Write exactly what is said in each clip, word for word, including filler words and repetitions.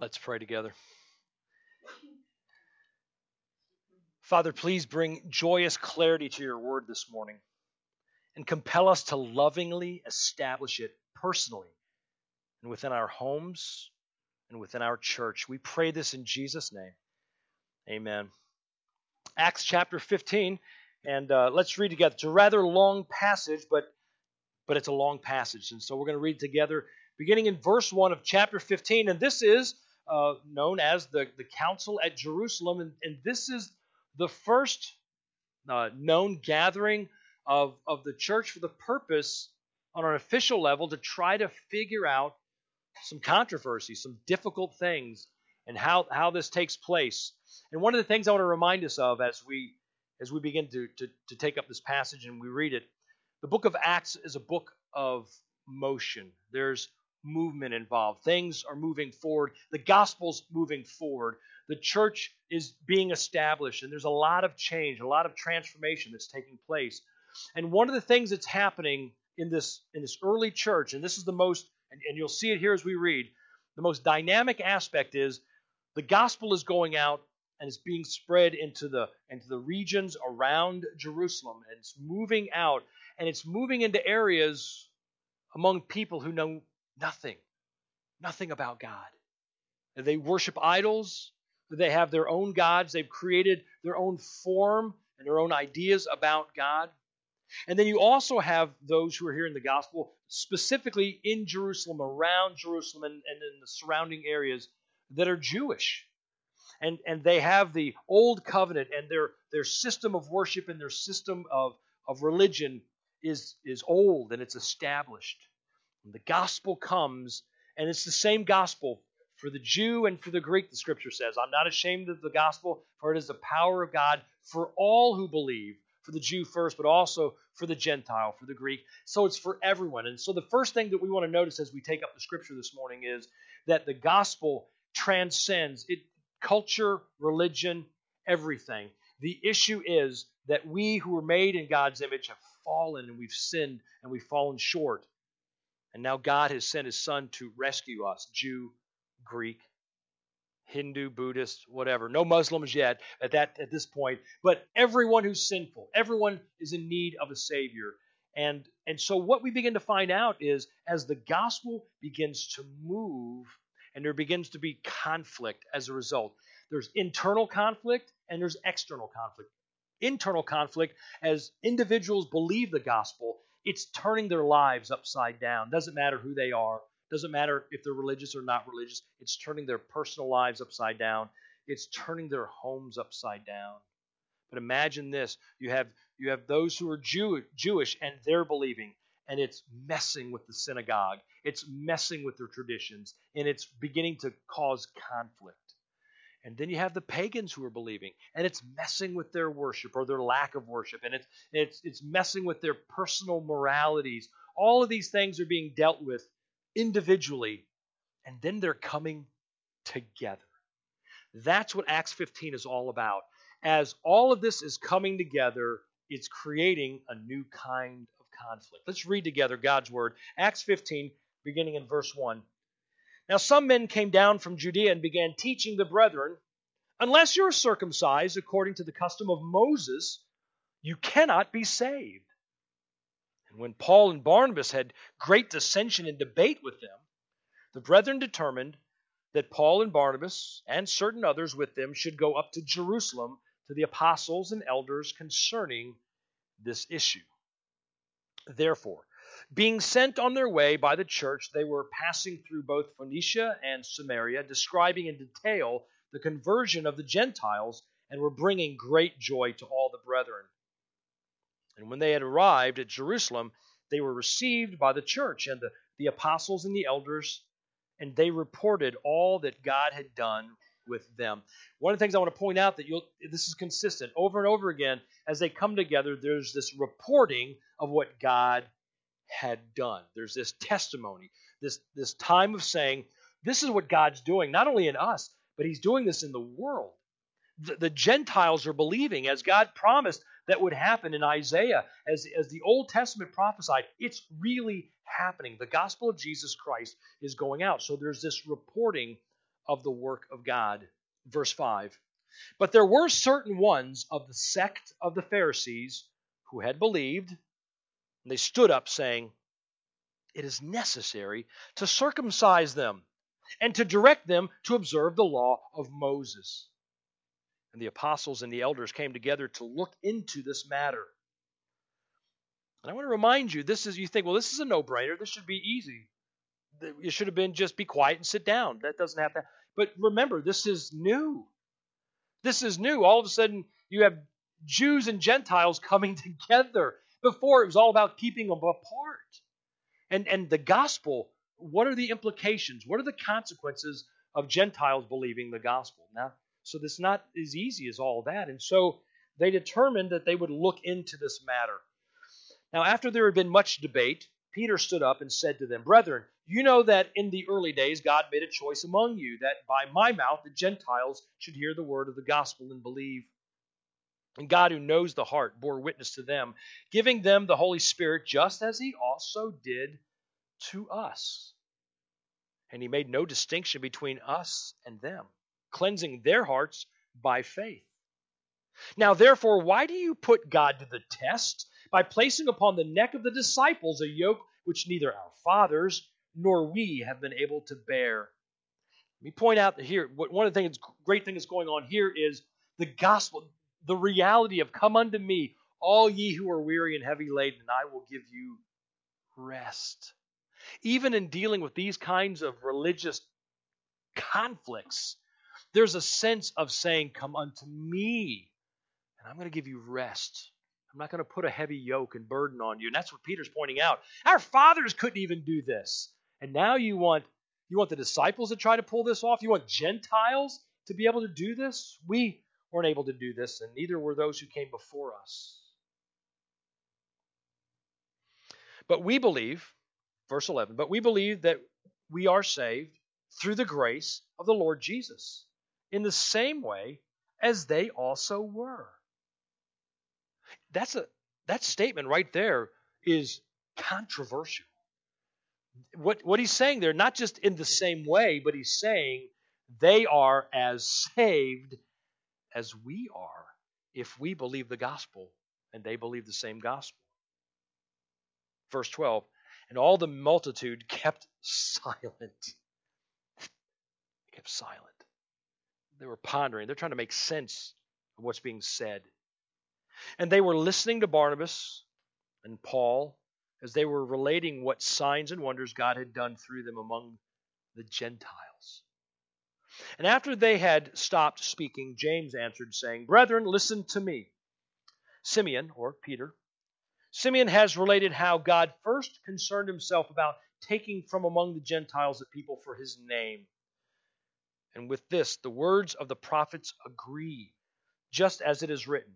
Let's pray together. Father, please bring joyous clarity to your word this morning and compel us to lovingly establish it personally and within our homes and within our church. We pray this in Jesus' name. Amen. Acts chapter fifteen, and uh, let's read together. It's a rather long passage, but but it's a long passage, and so we're going to read together beginning in verse one of chapter fifteen, and this is uh, known as the, the Council at Jerusalem, and, and this is the first uh, known gathering of, of the church for the purpose, on an official level, to try to figure out some controversy, some difficult things, and how, how this takes place. And one of the things I want to remind us of as we as we begin to, to, to take up this passage and we read it, the book of Acts is a book of motion. There's movement involved. Things are moving forward. The gospel's moving forward. The church is being established, and there's a lot of change, a lot of transformation that's taking place. And one of the things that's happening in this in this early church, and this is the most, and, and you'll see it here as we read, the most dynamic aspect is the gospel is going out and it's being spread into the into the regions around Jerusalem, and it's moving out, and it's moving into areas among people who know nothing, nothing about God. They worship idols. They have their own gods. They've created their own form and their own ideas about God. And then you also have those who are hearing the gospel specifically in Jerusalem, around Jerusalem, and, and in the surrounding areas that are Jewish. And, and they have the old covenant, and their, their system of worship and their system of, of religion is, is old and it's established. And the gospel comes, and it's the same gospel for the Jew and for the Greek, the Scripture says. I'm not ashamed of the gospel, for it is the power of God for all who believe, for the Jew first, but also for the Gentile, for the Greek. So it's for everyone. And so the first thing that we want to notice as we take up the Scripture this morning is that the gospel transcends it, culture, religion, everything. The issue is that we who were made in God's image have fallen, and we've sinned, and we've fallen short. And now God has sent His Son to rescue us, Jew, Greek, Hindu, Buddhist, whatever. No Muslims yet at that at this point, but everyone who's sinful, everyone is in need of a Savior. And, and so what we begin to find out is as the gospel begins to move, and there begins to be conflict as a result. There's internal conflict and there's external conflict. Internal conflict, as individuals believe the gospel, it's turning their lives upside down. Doesn't matter who they are. Doesn't matter if they're religious or not religious. It's turning their personal lives upside down. It's turning their homes upside down. But imagine this. You have you have those who are Jew, Jewish and they're believing, and it's messing with the synagogue. It's messing with their traditions, and it's beginning to cause conflict. And then you have the pagans who are believing, and it's messing with their worship or their lack of worship, and it's it's it's messing with their personal moralities. All of these things are being dealt with individually, and then they're coming together. That's what Acts fifteen is all about. As all of this is coming together, it's creating a new kind of conflict. Let's read together God's word. Acts fifteen, beginning in verse one. Now some men came down from Judea and began teaching the brethren, unless you are circumcised according to the custom of Moses, you cannot be saved. And when Paul and Barnabas had great dissension and debate with them, the brethren determined that Paul and Barnabas and certain others with them should go up to Jerusalem to the apostles and elders concerning this issue. Therefore, being sent on their way by the church, they were passing through both Phoenicia and Samaria, describing in detail the conversion of the Gentiles, and were bringing great joy to all the brethren. And when they had arrived at Jerusalem, they were received by the church and the, the apostles and the elders, and they reported all that God had done with them. One of the things I want to point out that you'll this is consistent over and over again as they come together. There's this reporting of what God had done. There's this testimony, this this time of saying, this is what God's doing, not only in us, but He's doing this in the world. The, the Gentiles are believing, as God promised that would happen in Isaiah, as, as the Old Testament prophesied. It's really happening. The gospel of Jesus Christ is going out. So there's this reporting of the work of God. Verse five. But there were certain ones of the sect of the Pharisees who had believed, and they stood up saying, "It is necessary to circumcise them and to direct them to observe the law of Moses." And the apostles and the elders came together to look into this matter. And I want to remind you, this is, you think, well, this is a no-brainer. This should be easy. It should have been just be quiet and sit down. That doesn't have to. But remember, this is new. This is new. All of a sudden, you have Jews and Gentiles coming together. Before, it was all about keeping them apart. And, and the gospel, what are the implications? What are the consequences of Gentiles believing the gospel? Now, so this is not as easy as all that. And so they determined that they would look into this matter. Now, after there had been much debate, Peter stood up and said to them, "Brethren, you know that in the early days God made a choice among you, that by my mouth the Gentiles should hear the word of the gospel and believe. And God, who knows the heart, bore witness to them, giving them the Holy Spirit, just as he also did to us. And he made no distinction between us and them, cleansing their hearts by faith. Now, therefore, why do you put God to the test by placing upon the neck of the disciples a yoke which neither our fathers nor we have been able to bear?" Let me point out that here, one of the things, great thing that's going on here is the gospel, the reality of "Come unto me, all ye who are weary and heavy laden, and I will give you rest." Even in dealing with these kinds of religious conflicts, there's a sense of saying, "Come unto me, and I'm going to give you rest. I'm not going to put a heavy yoke and burden on you." And that's what Peter's pointing out. Our fathers couldn't even do this. And now you want, you want the disciples to try to pull this off? You want Gentiles to be able to do this? We weren't able to do this, and neither were those who came before us. But we believe, verse eleven, but we believe that we are saved through the grace of the Lord Jesus, in the same way as they also were. That's a that statement right there is controversial. What, what he's saying there, not just in the same way, but he's saying they are as saved as we are if we believe the gospel and they believe the same gospel. Verse twelve, and all the multitude kept silent. Kept silent. They were pondering. They're trying to make sense of what's being said. And they were listening to Barnabas and Paul as they were relating what signs and wonders God had done through them among the Gentiles. And after they had stopped speaking, James answered, saying, "Brethren, listen to me. Simeon," or Peter, "Simeon has related how God first concerned himself about taking from among the Gentiles a people for his name. And with this, the words of the prophets agree, just as it is written.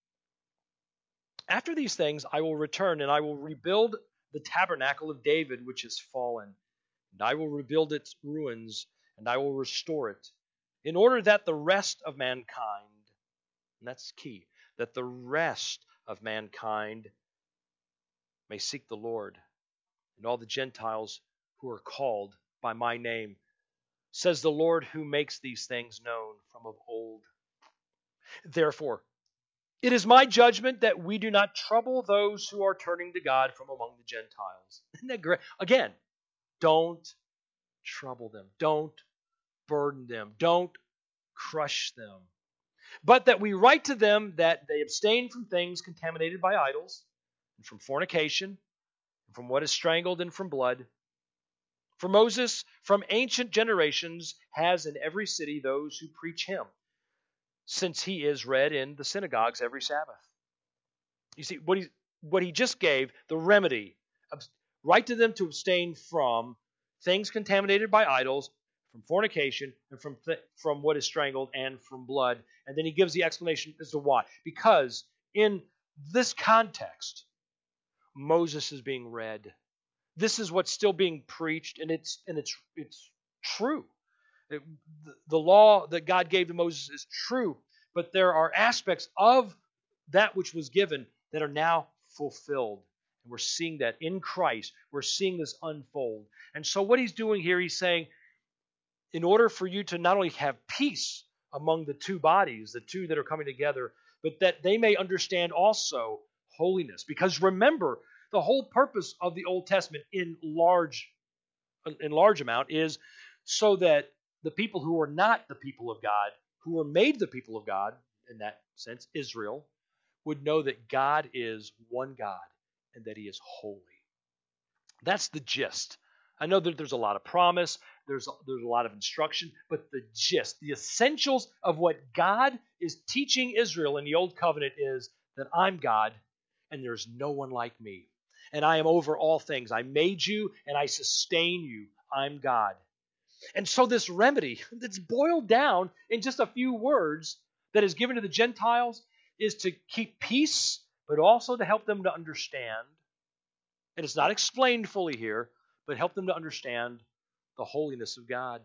After these things I will return, and I will rebuild the tabernacle of David, which is fallen. And I will rebuild its ruins, and I will restore it, in order that the rest of mankind," and that's key, "that the rest of mankind may seek the Lord, and all the Gentiles who are called by my name, says the Lord who makes these things known from of old. Therefore, it is my judgment that we do not trouble those who are turning to God from among the Gentiles." Isn't that great? Again, don't trouble them. Don't burden them. Don't crush them. "But that we write to them that they abstain from things contaminated by idols, and from fornication, and from what is strangled, and from blood. For Moses, from ancient generations, has in every city those who preach him, since he is read in the synagogues every Sabbath." You see, what he, what he just gave, the remedy, write to them to abstain from things contaminated by idols, from fornication, and from, th- from what is strangled, and from blood. And then he gives the explanation as to why. Because in this context, Moses is being read. This is what's still being preached, and it's and it's it's true. It, the, the law that God gave to Moses is true, but there are aspects of that which was given that are now fulfilled. And we're seeing that in Christ. We're seeing this unfold. And so what he's doing here, he's saying, in order for you to not only have peace among the two bodies, the two that are coming together, but that they may understand also holiness. Because remember, the whole purpose of the Old Testament in large, in large amount is so that the people who are not the people of God, who were made the people of God, in that sense, Israel, would know that God is one God and that he is holy. That's the gist. I know that there's a lot of promise, there's a, there's a lot of instruction, but the gist, the essentials of what God is teaching Israel in the Old Covenant is that I'm God and there's no one like me. And I am over all things. I made you and I sustain you. I'm God. And so this remedy that's boiled down in just a few words that is given to the Gentiles is to keep peace, but also to help them to understand. And it's not explained fully here, but help them to understand the holiness of God.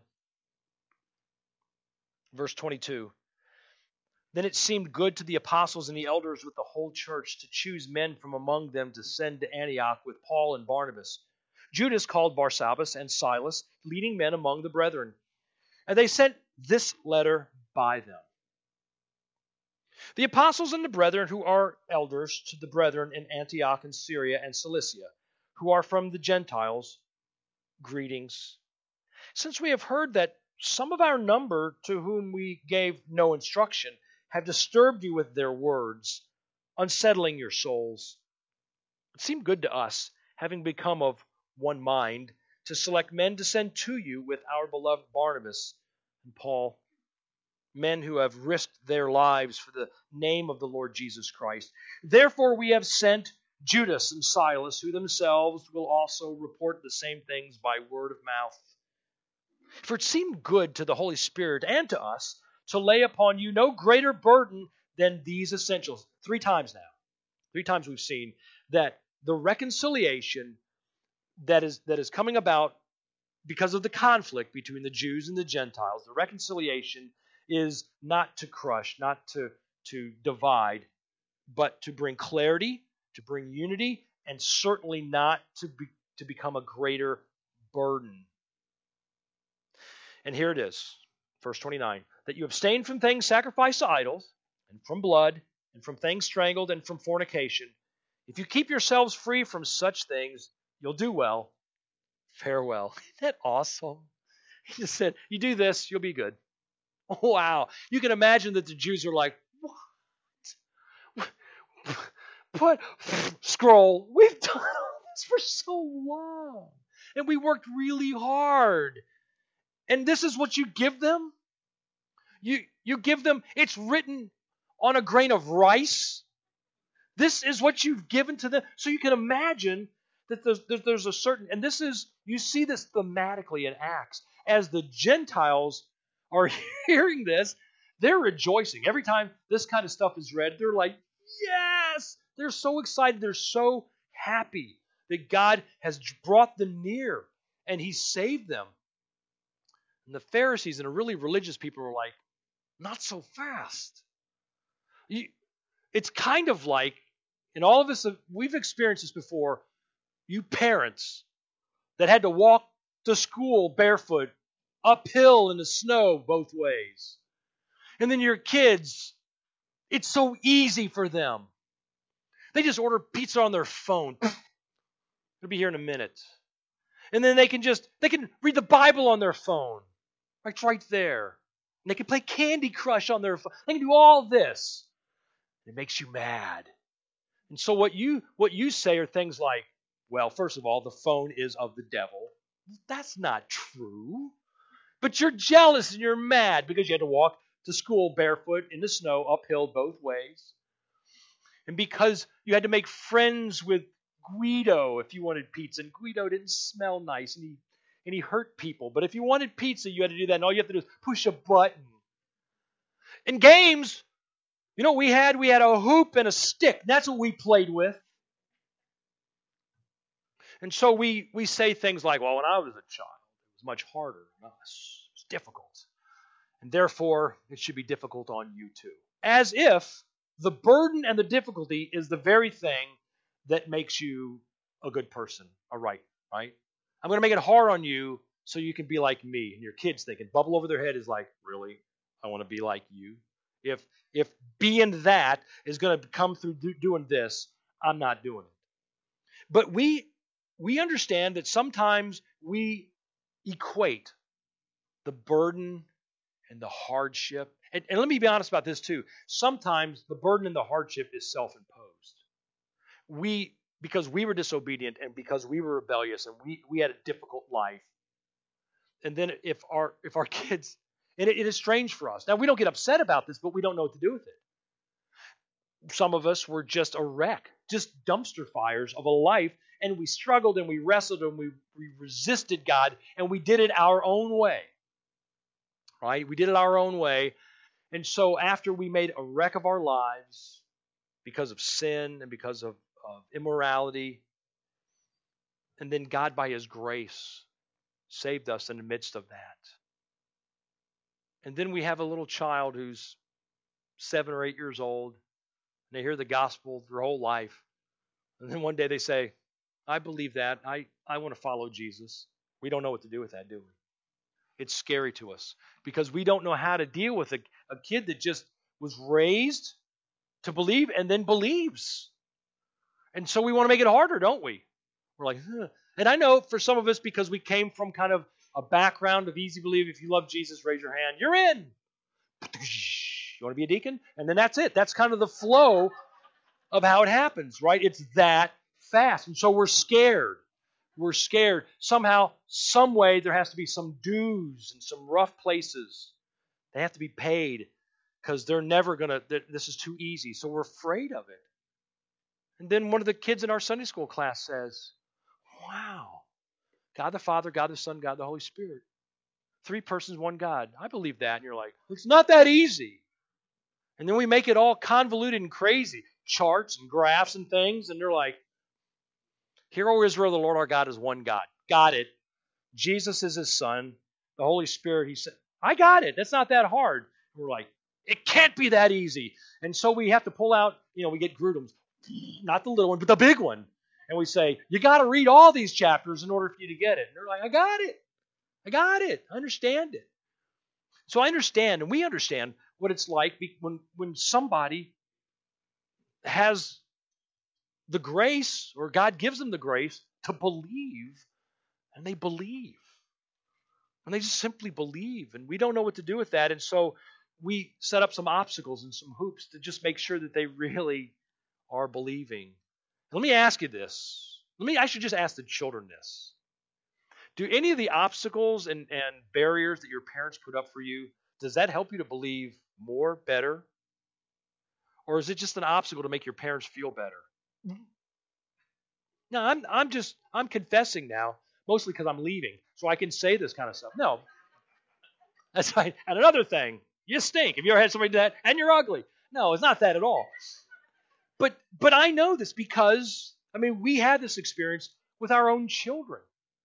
Verse twenty-two. Then it seemed good to the apostles and the elders with the whole church to choose men from among them to send to Antioch with Paul and Barnabas. Judas called Barsabbas and Silas, leading men among the brethren. And they sent this letter by them. The apostles and the brethren who are elders to the brethren in Antioch and Syria and Cilicia, who are from the Gentiles, greetings. Since we have heard that some of our number to whom we gave no instruction have disturbed you with their words, unsettling your souls, it seemed good to us, having become of one mind, to select men to send to you with our beloved Barnabas and Paul, men who have risked their lives for the name of the Lord Jesus Christ. Therefore we have sent Judas and Silas, who themselves will also report the same things by word of mouth. For it seemed good to the Holy Spirit and to us to lay upon you no greater burden than these essentials. Three times now. Three times we've seen that the reconciliation that is, that is coming about because of the conflict between the Jews and the Gentiles, the reconciliation is not to crush, not to, to divide, but to bring clarity, to bring unity, and certainly not to be, to become a greater burden. And here it is, verse twenty-nine, that you abstain from things sacrificed to idols, and from blood, and from things strangled, and from fornication. If you keep yourselves free from such things, you'll do well. Farewell. Isn't that awesome? He just said, you do this, you'll be good. Wow. You can imagine that the Jews are like, what? But, scroll, we've done all this for so long. And we worked really hard. And this is what you give them? You, you give them, it's written on a grain of rice. This is what you've given to them. So you can imagine that there's, there's a certain, and this is, you see this thematically in Acts. As the Gentiles are hearing this, they're rejoicing. Every time this kind of stuff is read, they're like, yes! They're so excited. They're so happy that God has brought them near and he saved them. And the Pharisees and the really religious people were like, not so fast. You, it's kind of like, and all of us, have, we've experienced this before, you parents that had to walk to school barefoot, uphill in the snow both ways. And then your kids, it's so easy for them. They just order pizza on their phone. It'll be here in a minute. And then they can just, they can read the Bible on their phone. Right, right there. And they can play Candy Crush on their phone. They can do all this. It makes you mad. And so what you what you say are things like, well, first of all, the phone is of the devil. That's not true. But you're jealous and you're mad because you had to walk to school barefoot in the snow, uphill both ways. And because you had to make friends with Guido if you wanted pizza. And Guido didn't smell nice and he and he hurt people. But if you wanted pizza, you had to do that. And all you have to do is push a button. In games, you know what we had? We had a hoop and a stick. That's what we played with. And so we, we say things like, well, when I was a child, it was much harder on us. It's difficult. And therefore, it should be difficult on you too. As if the burden and the difficulty is the very thing that makes you a good person, a right, right? I'm going to make it hard on you so you can be like me. And your kids thinking, bubble over their head is like, really? I want to be like you. If if being that is going to come through do, doing this, I'm not doing it. But we we understand that sometimes we equate the burden and the hardship. And, and let me be honest about this too. Sometimes the burden and the hardship is self-imposed. We, because we were disobedient and because we were rebellious and we, we had a difficult life. And then if our if our kids, and it, it is strange for us. Now, we don't get upset about this, but we don't know what to do with it. Some of us were just a wreck, just dumpster fires of a life, and we struggled and we wrestled and we, we resisted God, and we did it our own way. Right? We did it our own way. And so after we made a wreck of our lives because of sin and because of, of immorality, and then God by His grace saved us in the midst of that. And then we have a little child who's seven or eight years old, and they hear the gospel their whole life. And then one day they say, I believe that. I, I want to follow Jesus. We don't know what to do with that, do we? It's scary to us because we don't know how to deal with a, a kid that just was raised to believe and then believes. And so we want to make it harder, don't we? We're like, huh. And I know for some of us, because we came from kind of a background of easy believe, if you love Jesus, raise your hand, you're in. You want to be a deacon? And then that's it. That's kind of the flow of how it happens, right? It's that fast. And so we're scared. We're scared. Somehow, some way, there has to be some dues and some rough places. They have to be paid because they're never going to, this is too easy. So we're afraid of it. And then one of the kids in our Sunday school class says, wow, God the Father, God the Son, God the Holy Spirit. Three persons, one God. I believe that. And you're like, it's not that easy. And then we make it all convoluted and crazy. Charts and graphs and things. And they're like, Hear, O Israel, the Lord our God is one God. Got it. Jesus is His Son. The Holy Spirit, He said, I got it. That's not that hard. And we're like, it can't be that easy. And so we have to pull out, you know, we get Grudem's. Not the little one, but the big one. And we say, you got to read all these chapters in order for you to get it. And they're like, I got it. I got it. I understand it. So I understand, and we understand what it's like when, when somebody has the grace, or God gives them the grace to believe, and they believe. And they just simply believe, and we don't know what to do with that. And so we set up some obstacles and some hoops to just make sure that they really are believing. Let me ask you this. Let me. I should just ask the children this. Do any of the obstacles and, and barriers that your parents put up for you, does that help you to believe more, better? Or is it just an obstacle to make your parents feel better? No, I'm I'm just I'm confessing now, mostly because I'm leaving, so I can say this kind of stuff. No, that's right. And another thing, you stink. Have you ever had somebody do that? And you're ugly. No, it's not that at all. But but I know this because I mean we had this experience with our own children.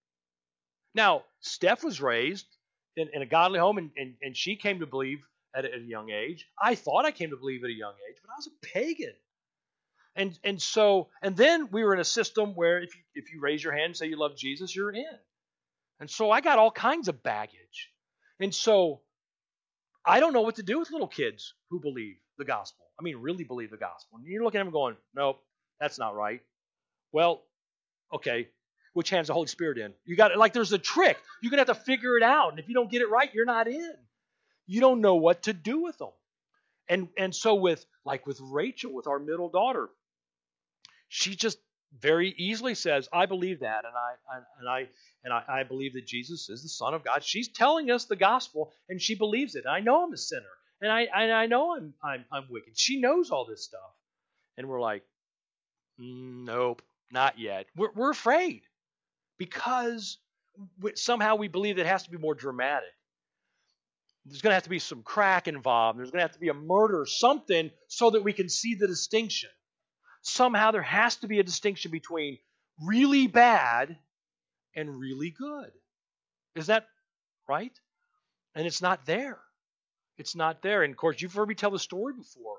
Now, Steph was raised in, in a godly home, and, and, and she came to believe at a, at a young age. I thought I came to believe at a young age, but I was a pagan. And and so, and then we were in a system where if you, if you raise your hand and say you love Jesus, you're in. And so I got all kinds of baggage. And so I don't know what to do with little kids who believe the gospel. I mean, really believe the gospel. And you're looking at them going, nope, that's not right. Well, okay, which hand's the Holy Spirit in? You got like there's a trick. You're going to have to figure it out. And if you don't get it right, you're not in. You don't know what to do with them. And and so with like with Rachel, with our middle daughter, she just very easily says, I believe that, and I, I and I and I, I believe that Jesus is the Son of God. She's telling us the gospel, and she believes it. I know I'm a sinner, and I and I know I'm I'm I'm wicked. She knows all this stuff, and we're like, nope, not yet. We're we're afraid because we, somehow we believe it has to be more dramatic. There's going to have to be some crack involved. There's going to have to be a murder, something, so that we can see the distinction. Somehow there has to be a distinction between really bad and really good. Is that right? And it's not there. It's not there. And of course, you've heard me tell the story before.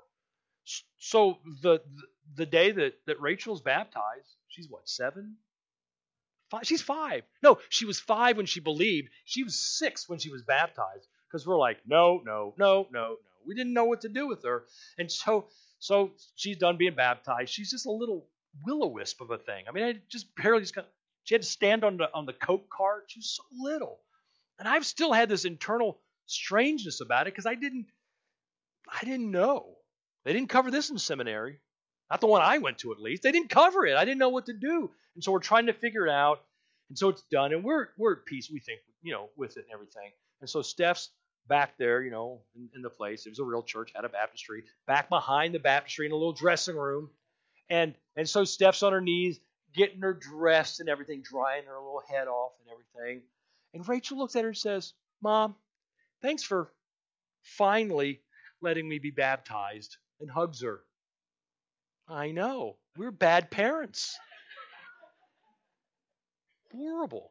So the the day that, that Rachel's baptized, she's what, seven? Five, she's five. No, she was five when she believed. She was six when she was baptized. Because we're like, no, no, no, no, no. We didn't know what to do with her. And so, so she's done being baptized. She's just a little will-o-wisp of a thing. I mean, I just barely just got, she had to stand on the on the Coke cart. She was so little. And I've still had this internal strangeness about it because I didn't, I didn't know. They didn't cover this in seminary. Not the one I went to, at least. They didn't cover it. I didn't know what to do. And so we're trying to figure it out. And so it's done. And we're we're at peace, we think, you know, with it and everything. And so Steph's back there, you know, in, in the place. It was a real church, had a baptistry. Back behind the baptistry in a little dressing room. And and so Steph's on her knees, getting her dressed and everything, drying her little head off and everything. And Rachel looks at her and says, Mom, thanks for finally letting me be baptized, and hugs her. I know. We're bad parents. Horrible.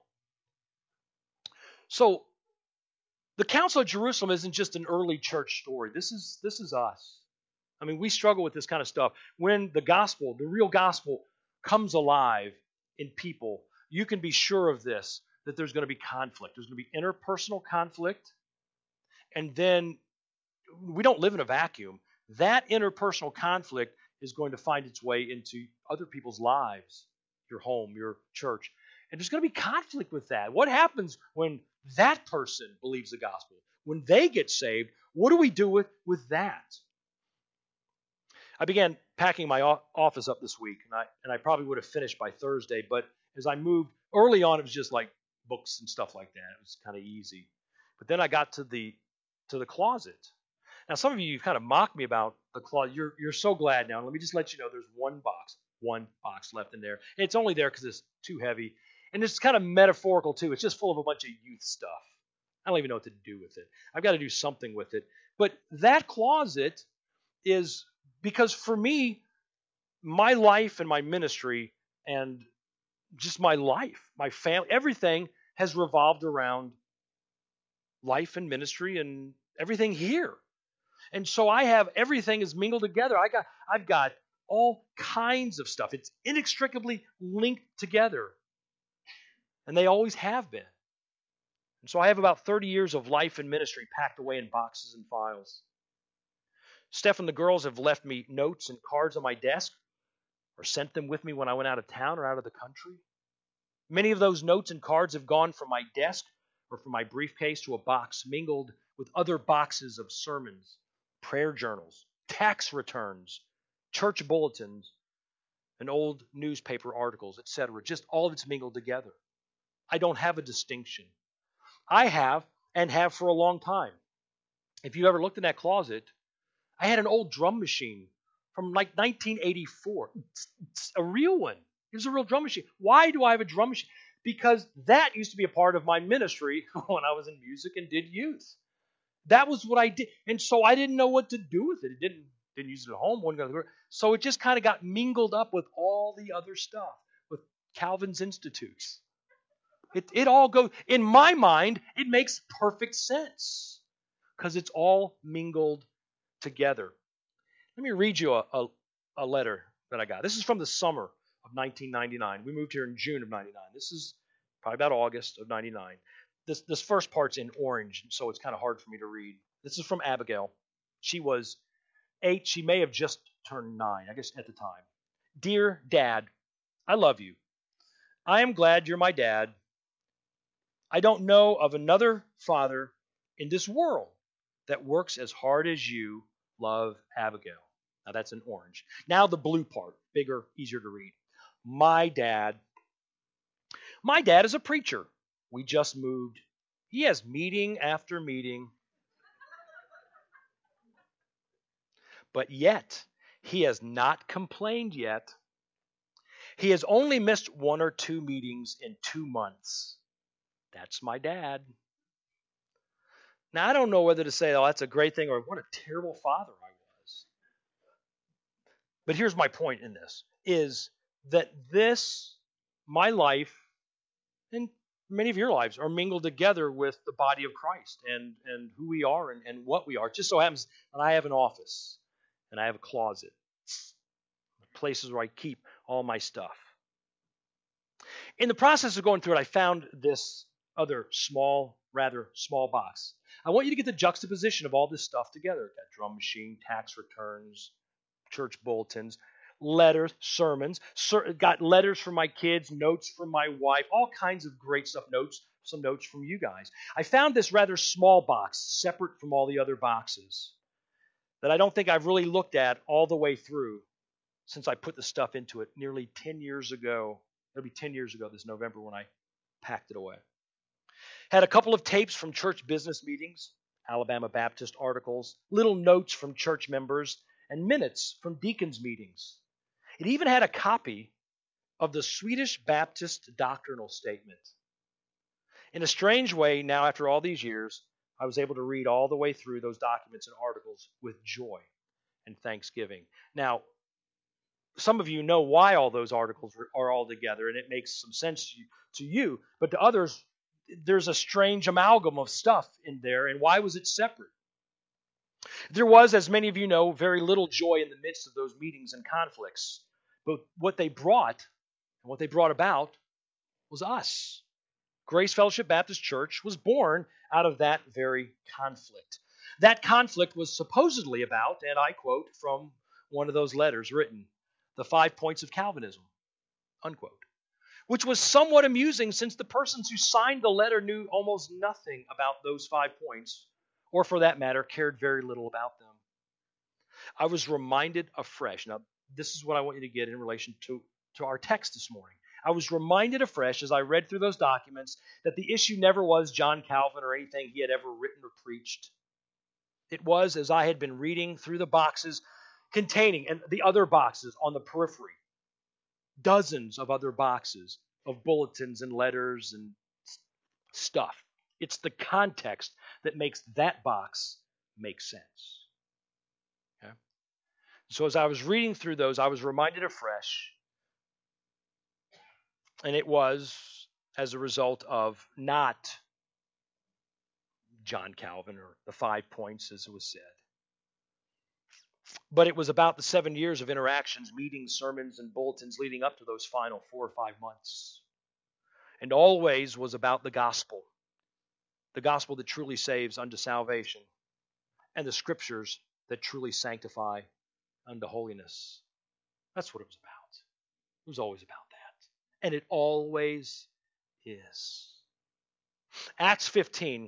So the Council of Jerusalem isn't just an early church story. This is this is us. I mean, we struggle with this kind of stuff. When the gospel, the real gospel, comes alive in people, you can be sure of this, that there's going to be conflict. There's going to be interpersonal conflict. And then we don't live in a vacuum. That interpersonal conflict is going to find its way into other people's lives, your home, your church. And there's going to be conflict with that. What happens when that person believes the gospel? When they get saved, what do we do with, with that? I began packing my office up this week, and I, and I probably would have finished by Thursday, but as I moved, early on it was just like books and stuff like that. It was kind of easy. But then I got to the to the closet. Now, some of you kind of mocked me about the closet. You're, you're so glad now. Let me just let you know there's one box, one box left in there. And it's only there because it's too heavy. And it's kind of metaphorical, too. It's just full of a bunch of youth stuff. I don't even know what to do with it. I've got to do something with it. But that closet is because for me, my life and my ministry and just my life, my family, everything has revolved around life and ministry and everything here. And so I have everything is mingled together. I got I've got all kinds of stuff. It's inextricably linked together. And they always have been. And so I have about thirty years of life and ministry packed away in boxes and files. Steph and the girls have left me notes and cards on my desk or sent them with me when I went out of town or out of the country. Many of those notes and cards have gone from my desk or from my briefcase to a box mingled with other boxes of sermons, prayer journals, tax returns, church bulletins, and old newspaper articles, et cetera. Just all of it's mingled together. I don't have a distinction. I have, and have for a long time. If you ever looked in that closet, I had an old drum machine from like nineteen eighty-four. It's a real one. It was a real drum machine. Why do I have a drum machine? Because that used to be a part of my ministry when I was in music and did youth. That was what I did. And so I didn't know what to do with it. It didn't, didn't use it at home. Wasn't gonna, so it just kind of got mingled up with all the other stuff, with Calvin's Institutes. It, it all goes, in my mind, it makes perfect sense because it's all mingled together. Let me read you a, a, a letter that I got. This is from the summer of nineteen ninety-nine. We moved here in June of ninety-nine. This is probably about August of ninety-nine. This this first part's in orange, so it's kind of hard for me to read. This is from Abigail. She was eight. She may have just turned nine, I guess, at the time. Dear Dad, I love you. I am glad you're my dad. I don't know of another father in this world that works as hard as you. Love, Abigail. Now that's an orange. Now the blue part, bigger, easier to read. My dad. My dad is a preacher. We just moved. He has meeting after meeting. But yet, he has not complained yet. He has only missed one or two meetings in two months. That's my dad. Now, I don't know whether to say, oh, that's a great thing, or what a terrible father I was. But here's my point in this, is that this, my life, and many of your lives, are mingled together with the body of Christ and, and who we are and, and what we are. It just so happens that I have an office, and I have a closet, places where I keep all my stuff. In the process of going through it, I found this other small, rather small box. I want you to get the juxtaposition of all this stuff together. Got drum machine, tax returns, church bulletins, letters, sermons, ser- got letters from my kids, notes from my wife, all kinds of great stuff, notes, some notes from you guys. I found this rather small box, separate from all the other boxes, that I don't think I've really looked at all the way through since I put the stuff into it nearly ten years ago. It'll be ten years ago this November when I packed it away. Had a couple of tapes from church business meetings, Alabama Baptist articles, little notes from church members, and minutes from deacons' meetings. It even had a copy of the Swedish Baptist doctrinal statement. In a strange way, now after all these years, I was able to read all the way through those documents and articles with joy and thanksgiving. Now, some of you know why all those articles are all together, and it makes some sense to you, to you, but to others, there's a strange amalgam of stuff in there, and why was it separate? There was, as many of you know, very little joy in the midst of those meetings and conflicts, but what they brought, and what they brought about, was us. Grace Fellowship Baptist Church was born out of that very conflict. That conflict was supposedly about, and I quote from one of those letters written, the five points of Calvinism, unquote, which was somewhat amusing since the persons who signed the letter knew almost nothing about those five points, or for that matter, cared very little about them. I was reminded afresh. Now, this is what I want you to get in relation to, to our text this morning. I was reminded afresh as I read through those documents that the issue never was John Calvin or anything he had ever written or preached. It was, as I had been reading through the boxes containing, and the other boxes on the periphery, dozens of other boxes of bulletins and letters and stuff. It's the context that makes that box make sense. Okay? So as I was reading through those, I was reminded afresh, and it was as a result of not John Calvin or the five points as it was said, but it was about the seven years of interactions, meetings, sermons, and bulletins leading up to those final four or five months. And always was about the gospel, the gospel that truly saves unto salvation, and the scriptures that truly sanctify unto holiness. That's what it was about. It was always about that. And it always is. Acts fifteen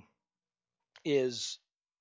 is,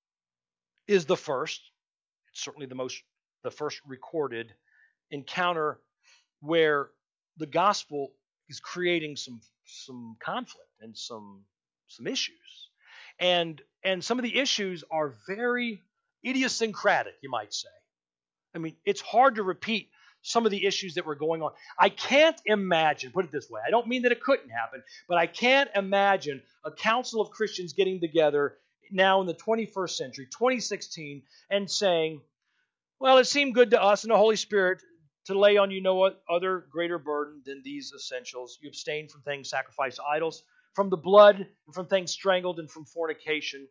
is the first, it's certainly the most, the first recorded encounter where the gospel is creating some some conflict and some some issues. And and some of the issues are very idiosyncratic, you might say. I mean, it's hard to repeat some of the issues that were going on. I can't imagine, put it this way, I don't mean that it couldn't happen, but I can't imagine a council of Christians getting together now in the twenty-first century, twenty sixteen, and saying, well, it seemed good to us and the Holy Spirit to lay on you no other greater burden than these essentials. You abstain from things sacrificed to idols, from the blood, and from things strangled, and from fornication.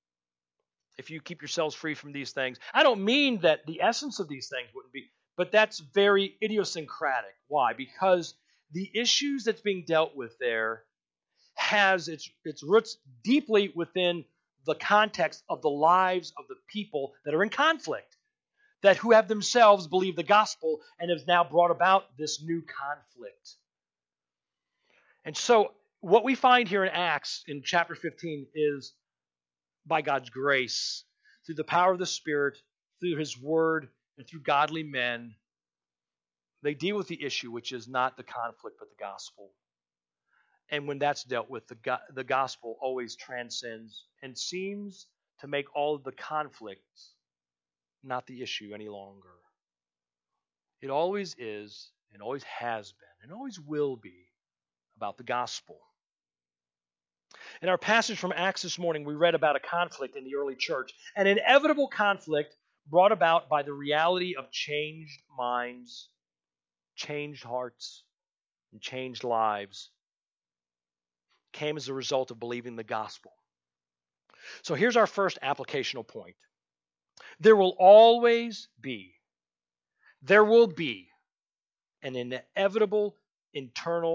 If you keep yourselves free from these things. I don't mean that the essence of these things wouldn't be, but that's very idiosyncratic. Why? Because the issues that's being dealt with there has its, its roots deeply within the context of the lives of the people that are in conflict, that who have themselves believed the gospel and have now brought about this new conflict. And so what we find here in Acts in chapter fifteen is, by God's grace, through the power of the Spirit, through His Word, and through godly men, they deal with the issue, which is not the conflict, but the gospel. And when that's dealt with, the, go- the gospel always transcends and seems to make all of the conflicts not the issue any longer. It always is, and always has been, and always will be about the gospel. In our passage from Acts this morning, we read about a conflict in the early church, an inevitable conflict brought about by the reality of changed minds, changed hearts, and changed lives, came as a result of believing the gospel. So here's our first applicational point. There will always be, there will be an inevitable internal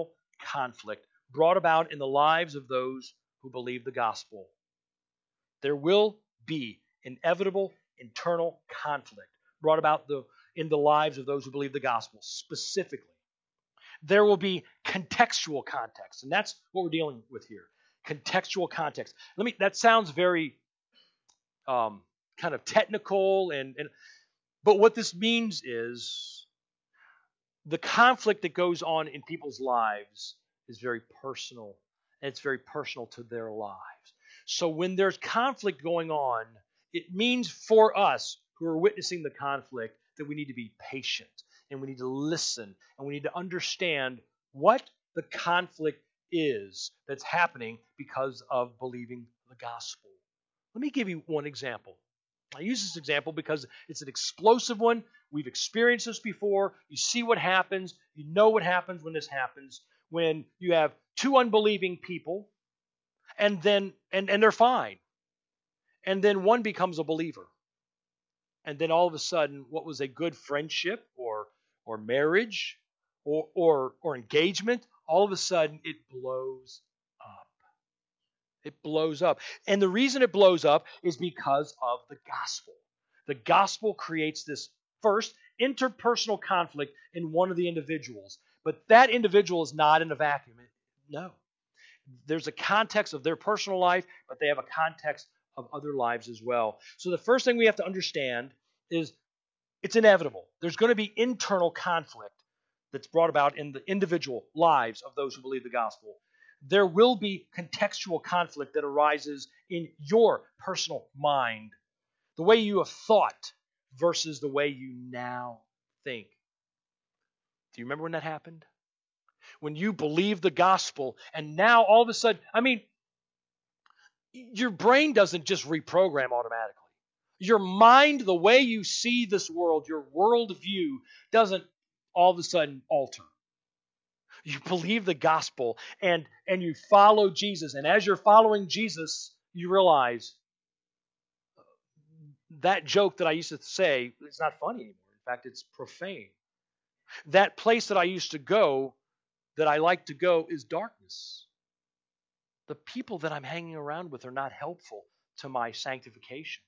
conflict brought about in the lives of those who believe the gospel. There will be inevitable internal conflict brought about the, in the lives of those who believe the gospel. Specifically, there will be contextual context, and that's what we're dealing with here. Contextual context. Let me. That sounds very um, kind of technical, and, and but what this means is the conflict that goes on in people's lives is very personal, and it's very personal to their lives. So when there's conflict going on, it means for us who are witnessing the conflict that we need to be patient, and we need to listen, and we need to understand what the conflict is that's happening because of believing the gospel. Let me give you one example. I use this example because it's an explosive one. We've experienced this before. You see what happens. You know what happens when this happens. When you have two unbelieving people, and then and, and they're fine. And then one becomes a believer. And then all of a sudden, what was a good friendship or or marriage or or, or engagement, all of a sudden it blows up. It blows up. And the reason it blows up is because of the gospel. The gospel creates this first interpersonal conflict in one of the individuals. But that individual is not in a vacuum. No. There's a context of their personal life, but they have a context of other lives as well. So the first thing we have to understand is it's inevitable. There's going to be internal conflict that's brought about in the individual lives of those who believe the gospel. There will be contextual conflict that arises in your personal mind, the way you have thought versus the way you now think. Do you remember when that happened? When you believed the gospel, and now all of a sudden, I mean, your brain doesn't just reprogram automatically. Your mind, the way you see this world, your worldview, doesn't all of a sudden alter. You believe the gospel, and, and you follow Jesus. And as you're following Jesus, you realize that joke that I used to say, it's not funny anymore. In fact, it's profane. That place that I used to go, that I like to go, is darkness. The people that I'm hanging around with are not helpful to my sanctification.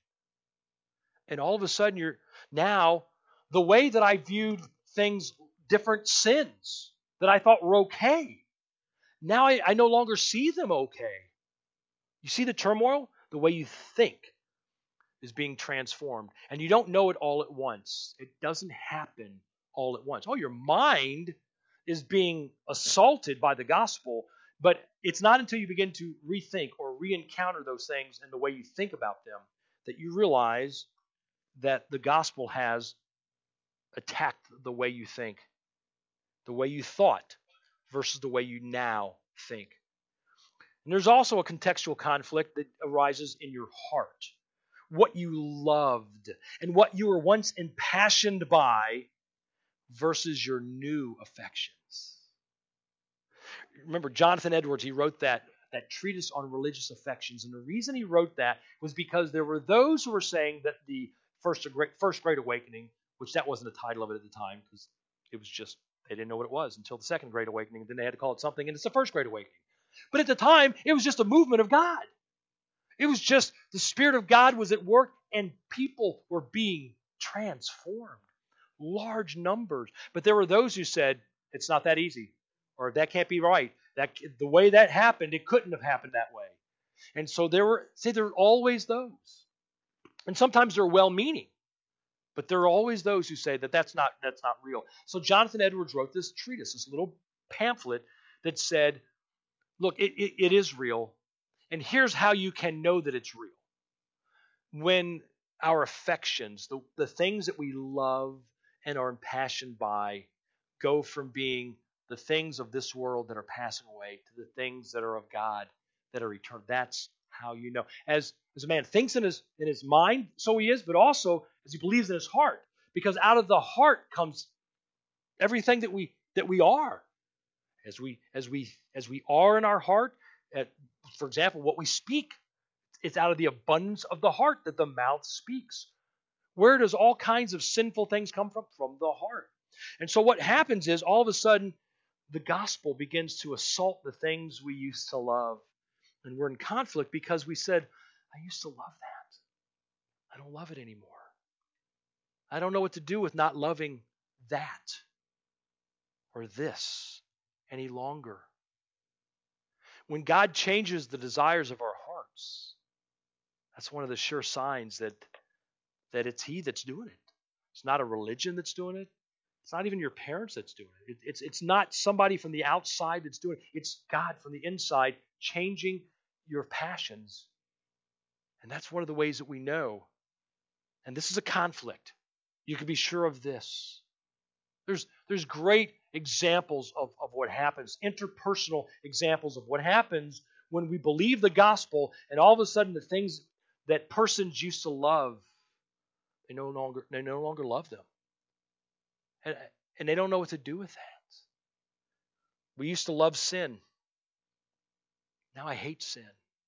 And all of a sudden, you're now, the way that I viewed things, different sins that I thought were okay, now I, I no longer see them okay. You see the turmoil? The way you think is being transformed. And you don't know it all at once. It doesn't happen all at once. Oh, your mind is being assaulted by the gospel, but it's not until you begin to rethink or re-encounter those things and the way you think about them that you realize that the gospel has attacked the way you think, the way you thought versus the way you now think. And there's also a contextual conflict that arises in your heart. What you loved and what you were once impassioned by versus your new affections. Remember, Jonathan Edwards, he wrote that, that treatise on religious affections. And the reason he wrote that was because there were those who were saying that the First Great, First Great Awakening, which that wasn't the title of it at the time because it was just, they didn't know what it was until the Second Great Awakening. And then they had to call it something, and it's the First Great Awakening. But at the time, it was just a movement of God. It was just the Spirit of God was at work, and people were being transformed. Large numbers. But there were those who said, it's not that easy, or that can't be right. That the way that happened, it couldn't have happened that way. And so there were, say, there are always those. And sometimes they're well-meaning, but there are always those who say that that's not, that's not real. So Jonathan Edwards wrote this treatise, this little pamphlet that said, look, it, it, it is real, and here's how you can know that it's real. When our affections, the, the things that we love and are impassioned by, go from being the things of this world that are passing away to the things that are of God that are eternal. That's how you know. As, as a man thinks in his, in his mind, so he is, but also as he believes in his heart. Because out of the heart comes everything that we that we are. As we as we as we are in our heart, at, for example, what we speak, it's out of the abundance of the heart that the mouth speaks. Where does all kinds of sinful things come from? From the heart. And so what happens is all of a sudden the gospel begins to assault the things we used to love. And we're in conflict because we said, I used to love that. I don't love it anymore. I don't know what to do with not loving that or this any longer. When God changes the desires of our hearts, that's one of the sure signs that, that it's He that's doing it. It's not a religion that's doing it. It's not even your parents that's doing it. it it's, it's not somebody from the outside that's doing it. It's God from the inside changing your passions. And that's one of the ways that we know. And this is a conflict. You can be sure of this. There's, there's great examples of, of what happens, interpersonal examples of what happens when we believe the gospel and all of a sudden the things that persons used to love, they no longer, they no longer love them. And, and they don't know what to do with that. We used to love sin. Now I hate sin.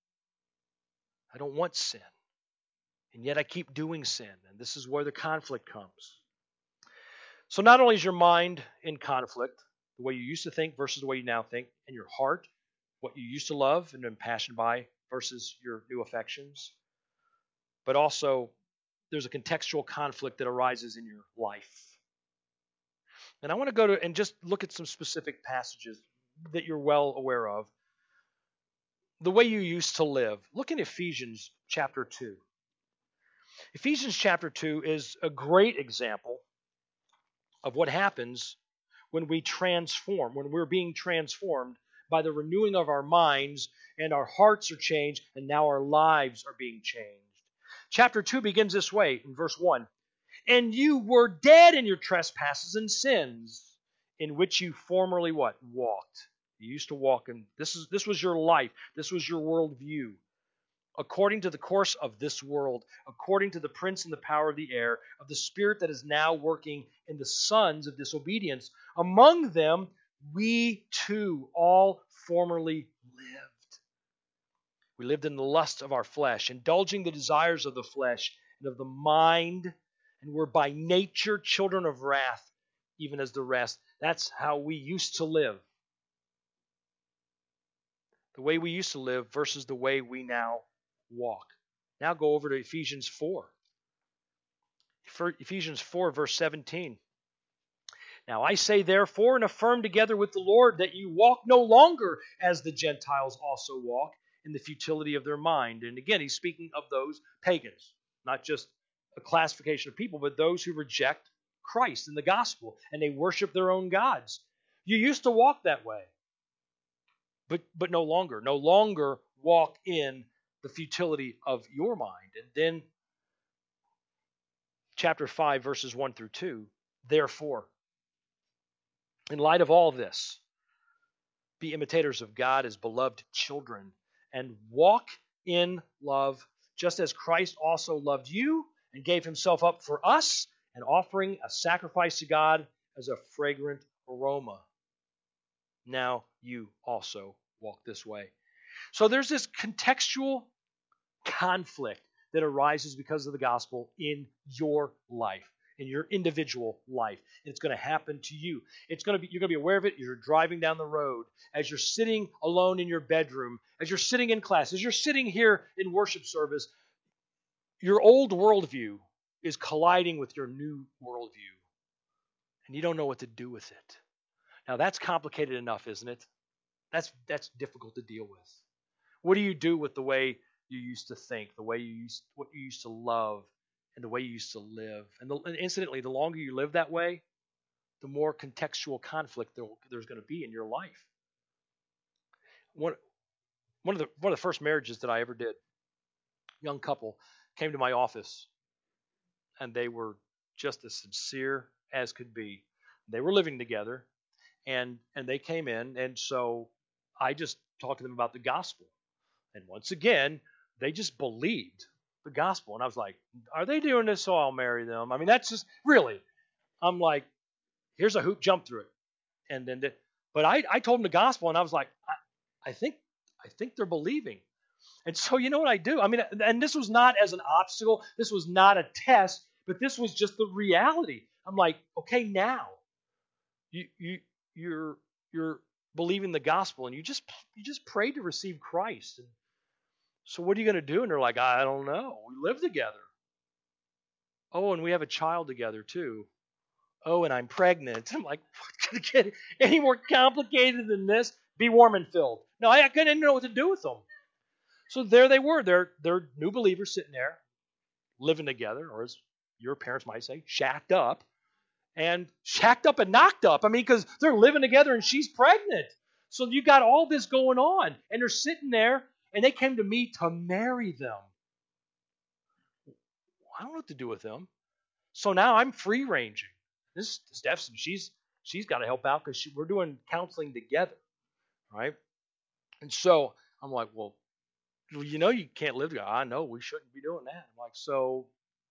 I don't want sin. And yet I keep doing sin. And this is where the conflict comes. So not only is your mind in conflict, the way you used to think versus the way you now think, and your heart, what you used to love and been passionate by versus your new affections, but also there's a contextual conflict that arises in your life. And I want to go to and just look at some specific passages that you're well aware of. The way you used to live. Look in Ephesians chapter two. Ephesians chapter two is a great example of what happens when we transform, when we're being transformed by the renewing of our minds, and our hearts are changed, and now our lives are being changed. Chapter two begins this way in verse one. And you were dead in your trespasses and sins, in which you formerly what? Walked. You used to walk, and this is this was your life. This was your worldview. According to the course of this world, according to the prince and the power of the air, of the spirit that is now working in the sons of disobedience. Among them, we too all formerly lived. We lived in the lust of our flesh, indulging the desires of the flesh and of the mind, and were by nature children of wrath, even as the rest. That's how we used to live. The way we used to live versus the way we now walk. Now go over to Ephesians four. For Ephesians four, verse seventeen. Now I say therefore and affirm together with the Lord that you walk no longer as the Gentiles also walk in the futility of their mind. And again, he's speaking of those pagans, not just a classification of people, but those who reject Christ and the gospel, and they worship their own gods. You used to walk that way, but but no longer. No longer walk in the futility of your mind. And then chapter five, verses one through two, therefore, in light of all this, be imitators of God as beloved children, and walk in love, just as Christ also loved you and gave himself up for us, an offering, a sacrifice to God as a fragrant aroma. Now you also walk this way. So there's this contextual conflict that arises because of the gospel in your life, in your individual life. And it's going to happen to you. It's going to be, you're going to be aware of it as you're driving down the road, as you're sitting alone in your bedroom, as you're sitting in class, as you're sitting here in worship service. Your old worldview is colliding with your new worldview, and you don't know what to do with it. Now, that's complicated enough, isn't it? That's that's difficult to deal with. What do you do with the way you used to think, the way you used, what you used to love, and the way you used to live? And, the, and incidentally, the longer you live that way, the more contextual conflict there, there's going to be in your life. One, one of the one of the first marriages that I ever did, young couple came to my office, and they were just as sincere as could be. They were living together, and and they came in, and so I just talked to them about the gospel. And once again, they just believed the gospel. And I was like, are they doing this so I'll marry them? I mean, that's just, really. I'm like, here's a hoop, jump through it. And then, the, but I, I told them the gospel, and I was like, I, I think I think they're believing. And so you know what I do? I mean, and this was not as an obstacle. This was not a test, but this was just the reality. I'm like, okay, now, you, you, you're you're believing the gospel and you just you just prayed to receive Christ. And so what are you going to do? And they're like, I don't know. We live together. Oh, and we have a child together too. Oh, and I'm pregnant. I'm like, what could get any more complicated than this? Be warm and filled. No, I couldn't know what to do with them. So there they were. They're they're new believers sitting there, living together, or as your parents might say, shacked up. And shacked up and knocked up. I mean, because they're living together and she's pregnant. So you got all this going on. And they're sitting there, and they came to me to marry them. I don't know what to do with them. So now I'm free ranging. This is Steph, she's she's got to help out because we're doing counseling together, right? And so I'm like, well, you know, you can't live together. I know we shouldn't be doing that. I'm like, so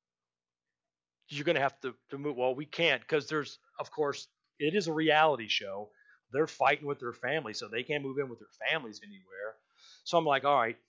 you're going to have to, to move. Well, we can't because there's, of course, it is a reality show. They're fighting with their family, so they can't move in with their families anywhere. So I'm like, all right,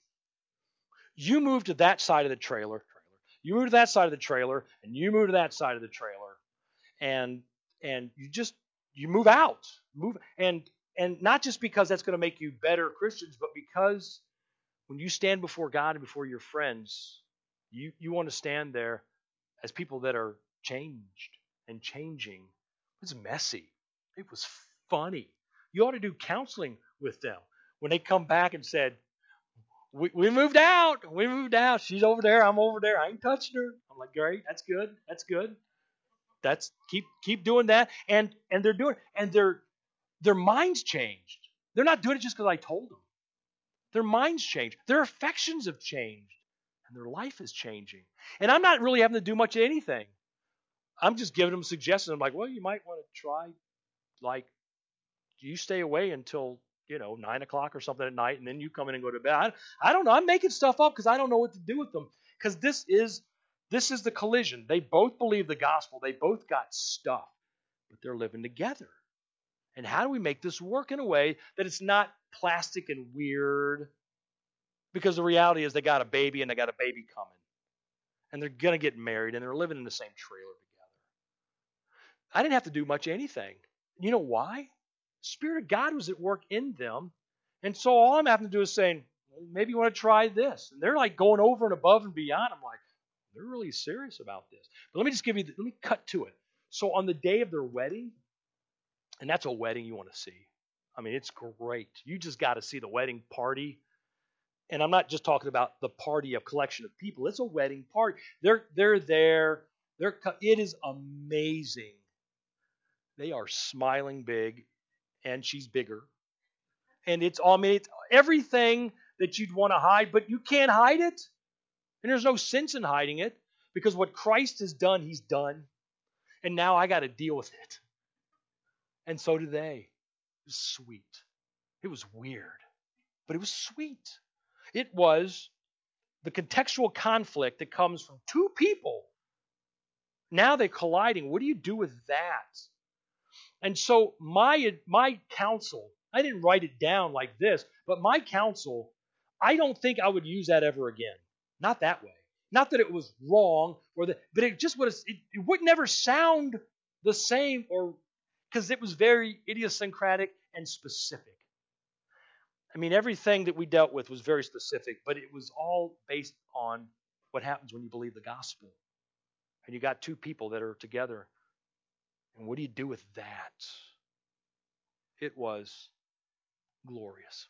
you move to that side of the trailer. You move to that side of the trailer, and you move to that side of the trailer, and and you just you move out, move, and and not just because that's going to make you better Christians, but because when you stand before God and before your friends, you you want to stand there as people that are changed and changing. It was messy. It was funny. You ought to do counseling with them when they come back and said, We, we moved out. We moved out. She's over there. I'm over there. I ain't touching her. I'm like, great. That's good. That's good. That's keep keep doing that. And and they're doing and their their minds changed. They're not doing it just because I told them. Their minds changed. Their affections have changed, and their life is changing. And I'm not really having to do much of anything. I'm just giving them suggestions. I'm like, well, you might want to try, like, you stay away until, you know, nine o'clock or something at night, and then you come in and go to bed. I, I don't know. I'm making stuff up because I don't know what to do with them. Because this is this is the collision. They both believe the gospel. They both got stuff, but they're living together. And how do we make this work in a way that it's not plastic and weird? Because the reality is they got a baby and they got a baby coming. And they're going to get married and they're living in the same trailer together. I didn't have to do much of anything. You know why? The Spirit of God was at work in them. And so all I'm having to do is saying, well, maybe you want to try this. And they're like going over and above and beyond. I'm like, they're really serious about this. But let me just give you, the, let me cut to it. So on the day of their wedding, and that's a wedding you want to see. I mean, it's great. You just got to see the wedding party. And I'm not just talking about the party of collection of people. It's a wedding party. They're they're there. They're it is amazing. They are smiling big, and she's bigger. And it's I mean it's everything that you'd want to hide, but you can't hide it. And there's no sense in hiding it because what Christ has done, He's done. And now I got to deal with it. And so do they. It was sweet. It was weird, but it was sweet. It was the contextual conflict that comes from two people. Now they're colliding. What do you do with that? And so my, my counsel, I didn't write it down like this, but my counsel, I don't think I would use that ever again. Not that way. Not that it was wrong, or that, but it just was. It, it would never sound the same, or because it was very idiosyncratic and specific. I mean, everything that we dealt with was very specific, but it was all based on what happens when you believe the gospel. And you got two people that are together. And what do you do with that? It was glorious.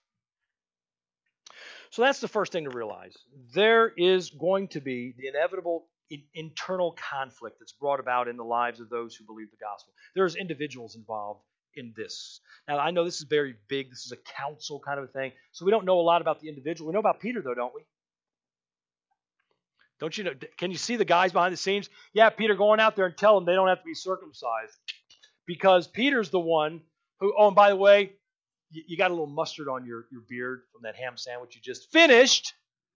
So that's the first thing to realize. There is going to be the inevitable internal conflict that's brought about in the lives of those who believe the gospel. There's individuals involved in this. Now, I know this is very big. This is a council kind of a thing. So we don't know a lot about the individual. We know about Peter, though, don't we? Don't you know? Can you see the guys behind the scenes? Yeah, Peter going out there and telling them they don't have to be circumcised. Because Peter's the one who, oh, and by the way, you, you got a little mustard on your, your beard from that ham sandwich you just finished.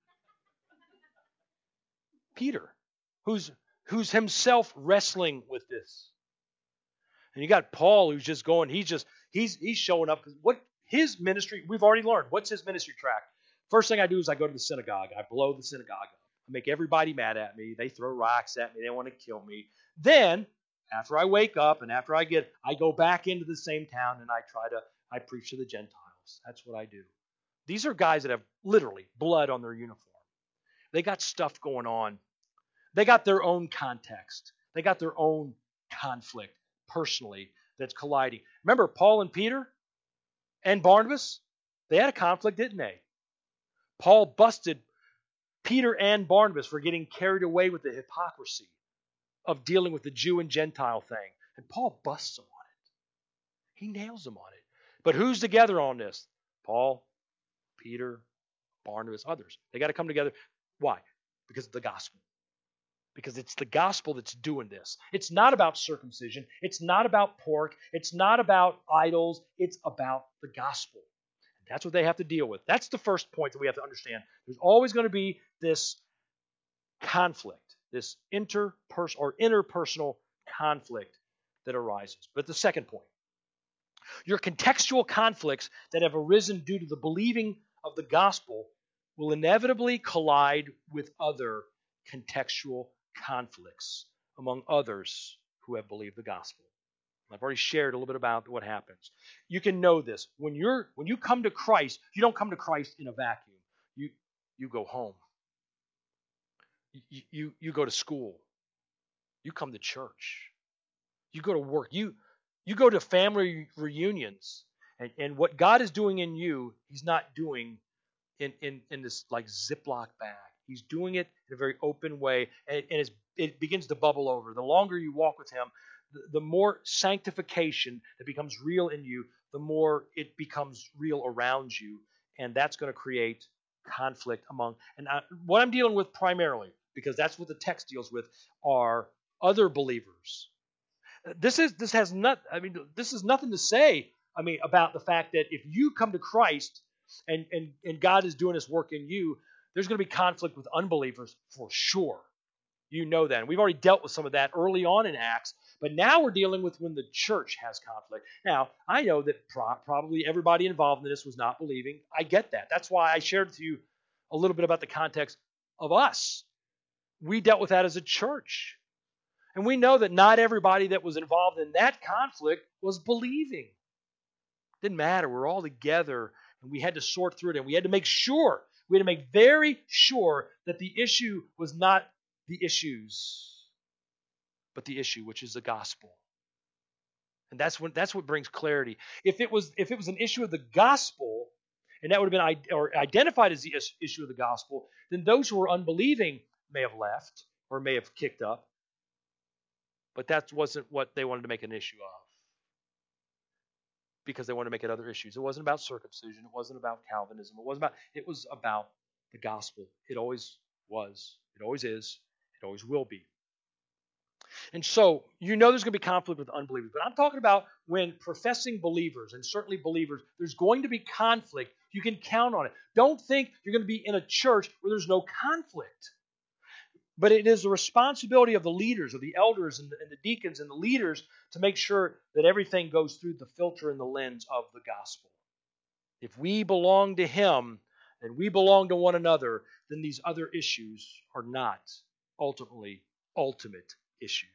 Peter, who's who's himself wrestling with this. And you got Paul, who's just going, he's just, he's he's showing up. What his ministry, we've already learned. What's his ministry track? First thing I do is I go to the synagogue. I blow the synagogue up. I make everybody mad at me. They throw rocks at me. They want to kill me. Then, after I wake up and after I get, I go back into the same town and I try to, I preach to the Gentiles. That's what I do. These are guys that have literally blood on their uniform. They got stuff going on. They got their own context. They got their own conflict personally that's colliding. Remember Paul and Peter and Barnabas? They had a conflict, didn't they? Paul busted Peter and Barnabas for getting carried away with the hypocrisy of dealing with the Jew and Gentile thing. And Paul busts them on it. He nails them on it. But who's together on this? Paul, Peter, Barnabas, others. They got to come together. Why? Because of the gospel. Because it's the gospel that's doing this. It's not about circumcision. It's not about pork. It's not about idols. It's about the gospel. That's what they have to deal with. That's the first point that we have to understand. There's always going to be this conflict, this interpersonal or interpersonal conflict that arises. But the second point, your contextual conflicts that have arisen due to the believing of the gospel will inevitably collide with other contextual conflicts among others who have believed the gospel. I've already shared a little bit about what happens. You can know this. When you're when you come to Christ, you don't come to Christ in a vacuum. You you go home. You, you, you go to school. You come to church. You go to work. You you go to family reunions. And, and what God is doing in you, He's not doing in, in, in this like Ziploc bag. He's doing it in a very open way, and, and it's, it begins to bubble over. The longer you walk with Him, the, the more sanctification that becomes real in you, the more it becomes real around you, and that's going to create conflict among. And I, what I'm dealing with primarily, because that's what the text deals with, are other believers. This is this has not. I mean, this is nothing to say. I mean, about the fact that if you come to Christ and and and God is doing His work in you, there's going to be conflict with unbelievers for sure. You know that. And we've already dealt with some of that early on in Acts, but now we're dealing with when the church has conflict. Now, I know that pro- probably everybody involved in this was not believing. I get that. That's why I shared with you a little bit about the context of us. We dealt with that as a church. And we know that not everybody that was involved in that conflict was believing. It didn't matter. We're all together, and we had to sort through it, and we had to make sure We had to make very sure that the issue was not the issues, but the issue, which is the gospel. And that's when that's what brings clarity. If it was if it was an issue of the gospel, and that would have been or identified as the issue of the gospel, then those who were unbelieving may have left or may have kicked up. But that wasn't what they wanted to make an issue of, because they wanted to make it other issues. It wasn't about circumcision. It wasn't about Calvinism. It wasn't about. It was about the gospel. It always was. It always is. It always will be. And so, you know there's going to be conflict with unbelievers. But I'm talking about when professing believers, and certainly believers, there's going to be conflict. You can count on it. Don't think you're going to be in a church where there's no conflict. But it is the responsibility of the leaders, of the elders and the, and the deacons and the leaders to make sure that everything goes through the filter and the lens of the gospel. If we belong to Him and we belong to one another, then these other issues are not ultimately ultimate issues.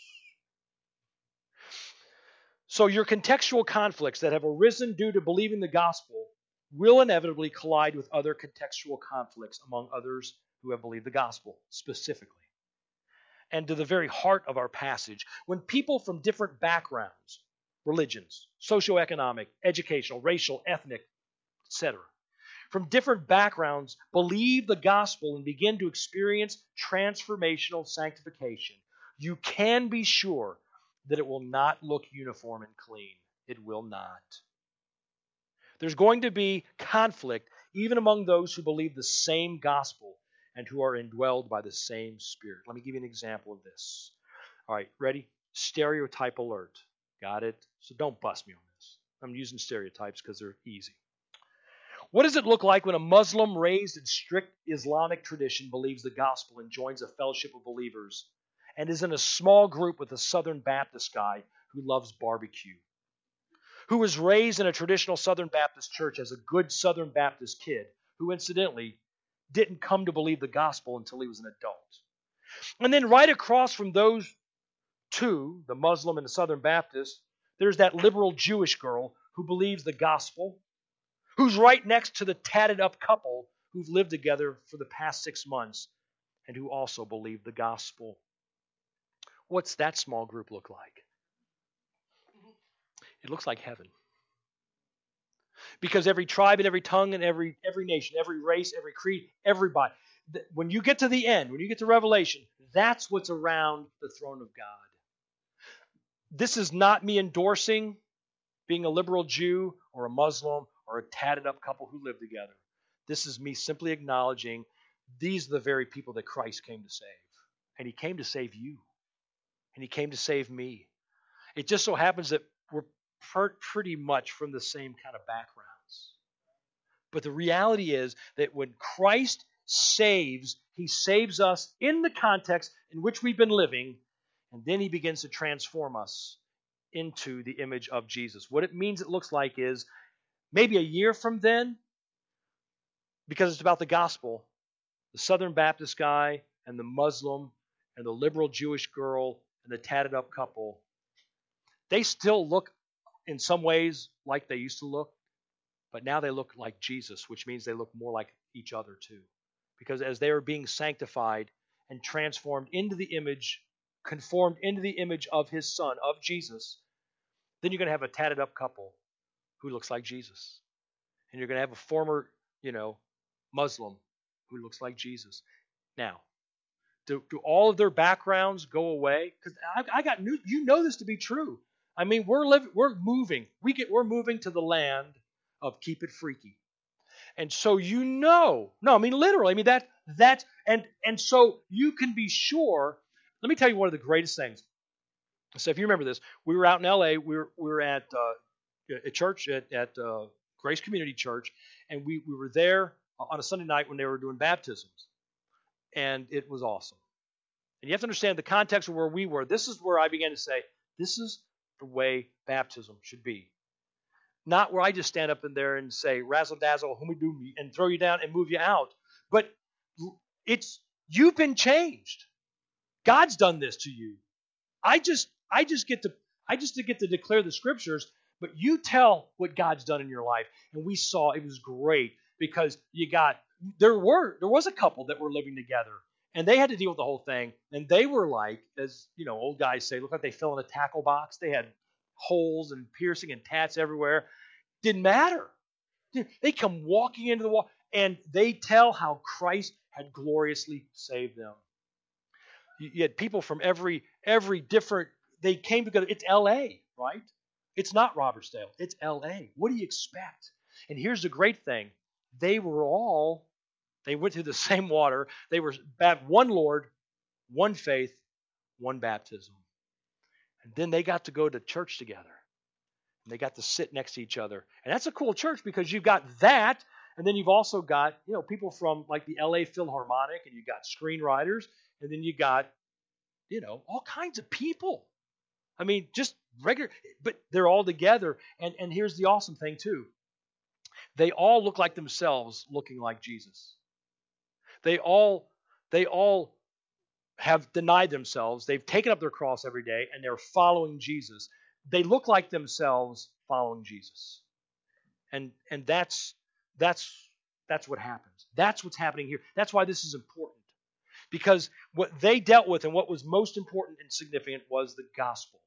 So your contextual conflicts that have arisen due to believing the gospel will inevitably collide with other contextual conflicts among others who have believed the gospel specifically. And to the very heart of our passage, when people from different backgrounds, religions, socioeconomic, educational, racial, ethnic, et cetera, from different backgrounds believe the gospel and begin to experience transformational sanctification, you can be sure that it will not look uniform and clean. It will not. There's going to be conflict even among those who believe the same gospel and who are indwelled by the same Spirit. Let me give you an example of this. All right, ready? Stereotype alert. Got it? So don't bust me on this. I'm using stereotypes because they're easy. What does it look like when a Muslim raised in strict Islamic tradition believes the gospel and joins a fellowship of believers and is in a small group with a Southern Baptist guy who loves barbecue, who was raised in a traditional Southern Baptist church as a good Southern Baptist kid, who incidentally didn't come to believe the gospel until he was an adult. And then right across from those two, the Muslim and the Southern Baptist, there's that liberal Jewish girl who believes the gospel, who's right next to the tatted up couple who've lived together for the past six months and who also believe the gospel. What's that small group look like? It looks like heaven. Because every tribe and every tongue and every every nation, every race, every creed, everybody, when you get to the end, when you get to Revelation, that's what's around the throne of God. This is not me endorsing being a liberal Jew or a Muslim or a tatted up couple who live together. This is me simply acknowledging these are the very people that Christ came to save. And he came to save you. And he came to save me. It just so happens that we're pretty much from the same kind of backgrounds. But the reality is that when Christ saves, he saves us in the context in which we've been living, and then he begins to transform us into the image of Jesus. What it means it looks like is maybe a year from then, because it's about the gospel, the Southern Baptist guy and the Muslim and the liberal Jewish girl and the tatted up couple, they still look in some ways like they used to look, but now they look like Jesus, which means they look more like each other too. Because as they are being sanctified and transformed into the image, conformed into the image of his Son, of Jesus, then you're going to have a tatted up couple who looks like Jesus. And you're going to have a former, you know, Muslim who looks like Jesus. Now, do, do all of their backgrounds go away? Because I, I got new, you know this to be true. I mean, we're living, we're moving. We get, we're moving to the land of keep it freaky. And so you know, no, I mean literally, I mean that that and and so you can be sure. Let me tell you one of the greatest things. So if you remember this, we were out in L A. We were we were at uh, a church at at uh, Grace Community Church, and we we were there on a Sunday night when they were doing baptisms, and it was awesome. And you have to understand the context of where we were. This is where I began to say, this is the way baptism should be. Not where I just stand up in there and say, razzle dazzle, whom we do me, and throw you down and move you out. But it's you've been changed. God's done this to you. I just I just get to I just get to declare the scriptures, but you tell what God's done in your life. And we saw it was great because you got there were there was a couple that were living together. And they had to deal with the whole thing. And they were like, as you know, old guys say, look like they fell in a tackle box. They had holes and piercing and tats everywhere. Didn't matter. They come walking into the wall and they tell how Christ had gloriously saved them. You had people from every every different, they came together. It's L A, right? It's not Robertsdale. It's L A. What do you expect? And here's the great thing. They were all, they went through the same water. They were one Lord, one faith, one baptism. And then they got to go to church together. And they got to sit next to each other. And that's a cool church because you've got that, and then you've also got, you know, people from like the L A Philharmonic, and you've got screenwriters, and then you got, you know, all kinds of people. I mean, just regular, but they're all together. And, and here's the awesome thing too. They all look like themselves looking like Jesus. They all, they all have denied themselves. They've taken up their cross every day and they're following Jesus. They look like themselves following Jesus. And and that's that's that's what happens. That's what's happening here. That's why this is important. Because what they dealt with and what was most important and significant was the gospel.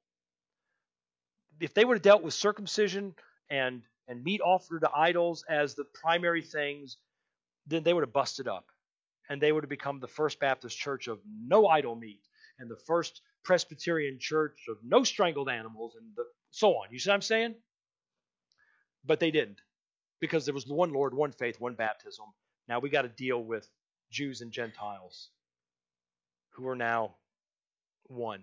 If they would have dealt with circumcision and and meat offered to idols as the primary things, then they would have busted up. And they would have become the First Baptist Church of no idol meat, and the First Presbyterian Church of no strangled animals, and the, so on. You see what I'm saying? But they didn't, because there was one Lord, one faith, one baptism. Now we got to deal with Jews and Gentiles who are now one.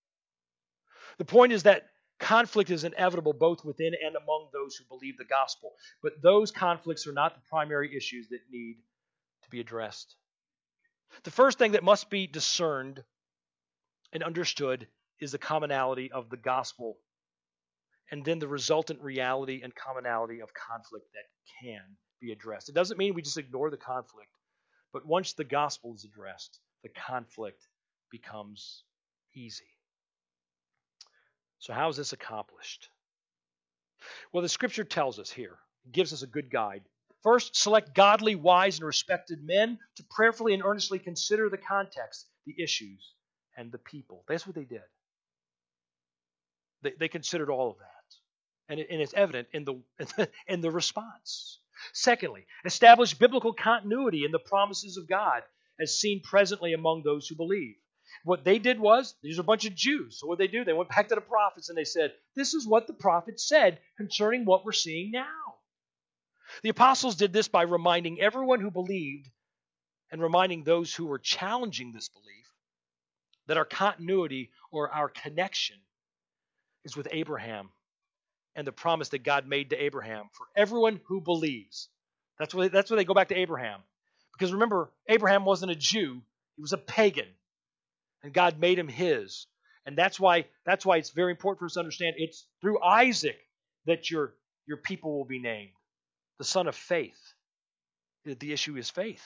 The point is that conflict is inevitable both within and among those who believe the gospel. But those conflicts are not the primary issues that need to be addressed. The first thing that must be discerned and understood is the commonality of the gospel, and then the resultant reality and commonality of conflict that can be addressed. It doesn't mean we just ignore the conflict, but once the gospel is addressed, the conflict becomes easy. So how is this accomplished? Well, the scripture tells us here, gives us a good guide. First, select godly, wise, and respected men to prayerfully and earnestly consider the context, the issues, and the people. That's what they did. They, they considered all of that. And, it, and it's evident in the, in the response. Secondly, establish biblical continuity in the promises of God as seen presently among those who believe. What they did was, these are a bunch of Jews. So what they do, they went back to the prophets and they said, this is what the prophets said concerning what we're seeing now. The apostles did this by reminding everyone who believed and reminding those who were challenging this belief that our continuity or our connection is with Abraham and the promise that God made to Abraham for everyone who believes. That's why, that's why they go back to Abraham. Because remember, Abraham wasn't a Jew, he was a pagan. And God made him his. And that's why, that's why it's very important for us to understand it's through Isaac that your, your people will be named. The son of faith. The issue is faith.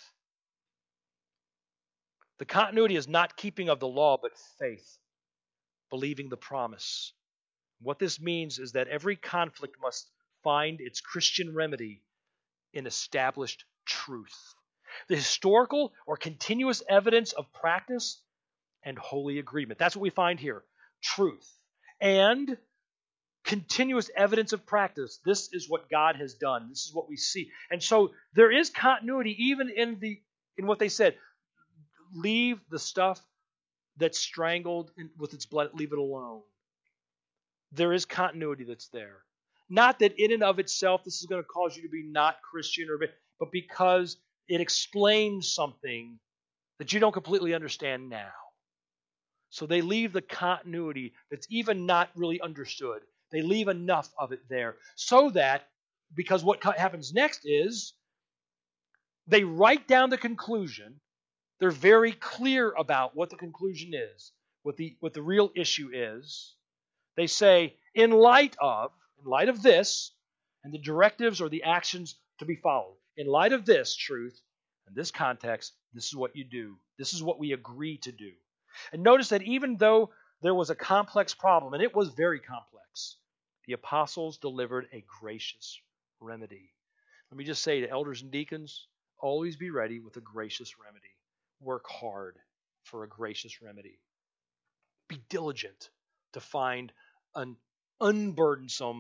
The continuity is not keeping of the law, but faith. Believing the promise. What this means is that every conflict must find its Christian remedy in established truth. The historical or continuous evidence of practice and holy agreement. That's what we find here. Truth. And continuous evidence of practice. This is what God has done. This is what we see. And so there is continuity even in the in what they said. Leave the stuff that's strangled with its blood. Leave it alone. There is continuity that's there. Not that in and of itself this is going to cause you to be not Christian, or but because it explains something that you don't completely understand now. So they leave the continuity that's even not really understood. They leave enough of it there so that, because what happens next is they write down the conclusion. They're very clear about what the conclusion is, what the, what the real issue is. They say, in light of, in light of this, and the directives or the actions to be followed, in light of this truth, in this context, this is what you do. This is what we agree to do. And notice that even though there was a complex problem, and it was very complex, the apostles delivered a gracious remedy. Let me just say to elders and deacons, always be ready with a gracious remedy. Work hard for a gracious remedy. Be diligent to find an unburdensome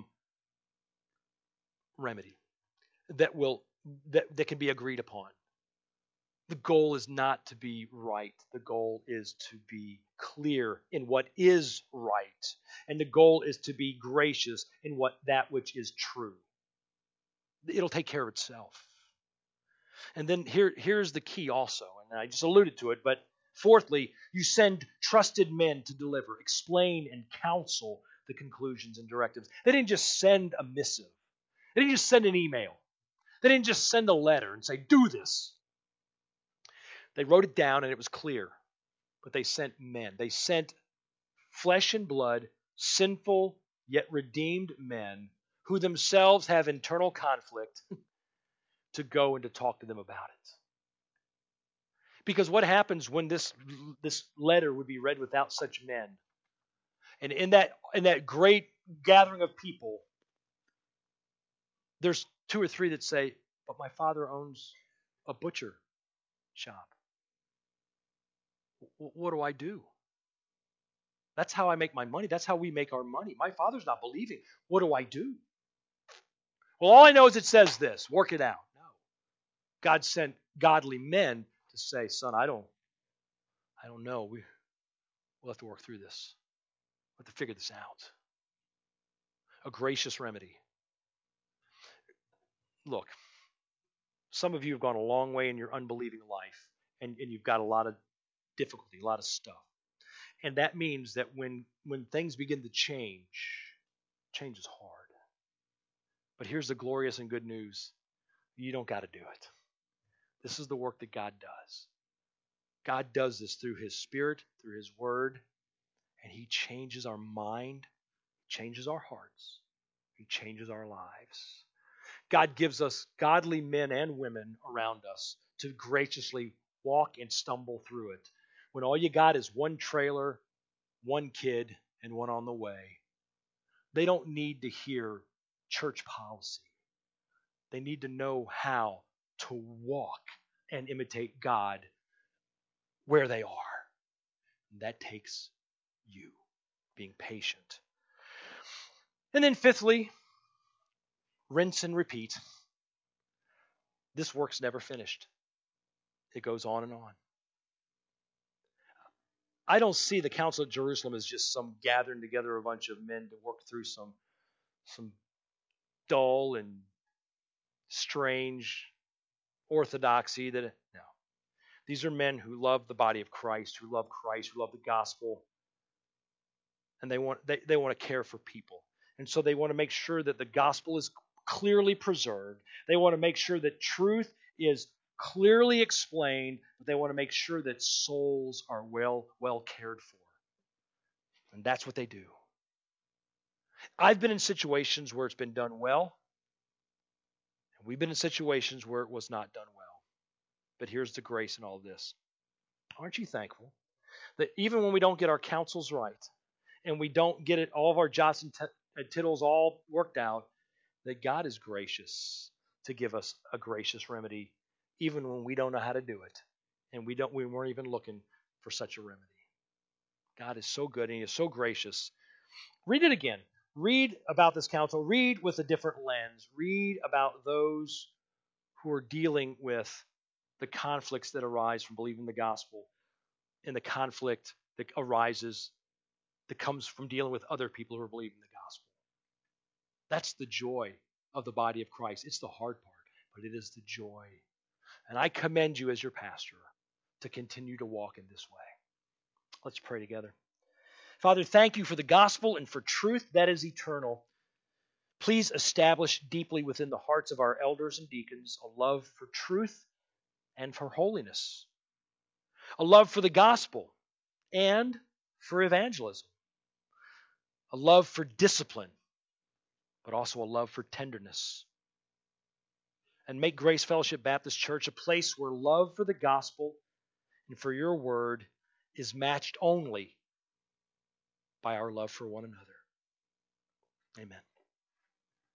remedy that will that, that can be agreed upon. The goal is not to be right. The goal is to be clear in what is right. And the goal is to be gracious in what that which is true. It'll take care of itself. And then here, here's the key also, and I just alluded to it, but fourthly, you send trusted men to deliver, explain, and counsel the conclusions and directives. They didn't just send a missive. They didn't just send an email. They didn't just send a letter and say, do this. They wrote it down and it was clear, but they sent men. They sent flesh and blood, sinful yet redeemed men who themselves have internal conflict to go and to talk to them about it. Because what happens when this, this letter would be read without such men? And in that, in that great gathering of people, there's two or three that say, but my father owns a butcher shop. What do I do? That's how I make my money. That's how we make our money. My father's not believing. What do I do? Well, all I know is it says this. Work it out. No. God sent godly men to say, son, I don't, I don't know. We, we'll have to work through this. We'll have to figure this out. A gracious remedy. Look, some of you have gone a long way in your unbelieving life, and, and you've got a lot of difficulty, a lot of stuff. And that means that when, when things begin to change, change is hard. But here's the glorious and good news. You don't got to do it. This is the work that God does. God does this through His Spirit, through His Word, and He changes our mind, changes our hearts, He changes our lives. God gives us godly men and women around us to graciously walk and stumble through it. When all you got is one trailer, one kid, and one on the way. They don't need to hear church policy. They need to know how to walk and imitate God where they are. And that takes you being patient. And then fifthly, rinse and repeat. This work's never finished. It goes on and on. I don't see the Council at Jerusalem as just some gathering together of a bunch of men to work through some, some dull and strange orthodoxy. That no. These are men who love the body of Christ, who love Christ, who love the gospel, and they want they, they want to care for people. And so they want to make sure that the gospel is clearly preserved. They want to make sure that truth is clearly explained, but they want to make sure that souls are well, well cared for. And that's what they do. I've been in situations where it's been done well, and we've been in situations where it was not done well. But here's the grace in all of this. Aren't you thankful that even when we don't get our counsels right, and we don't get it, all of our jots and, t- and tittles all worked out, that God is gracious to give us a gracious remedy, even when we don't know how to do it, and we don't we weren't even looking for such a remedy. God is so good, and He is so gracious. Read it again. Read about this council. Read with a different lens. Read about those who are dealing with the conflicts that arise from believing the gospel, and the conflict that arises that comes from dealing with other people who are believing the gospel. That's the joy of the body of Christ. It's the hard part, but it is the joy. And I commend you as your pastor to continue to walk in this way. Let's pray together. Father, thank you for the gospel and for truth that is eternal. Please establish deeply within the hearts of our elders and deacons a love for truth and for holiness, a love for the gospel and for evangelism, a love for discipline, but also a love for tenderness. And make Grace Fellowship Baptist Church a place where love for the gospel and for your word is matched only by our love for one another. Amen.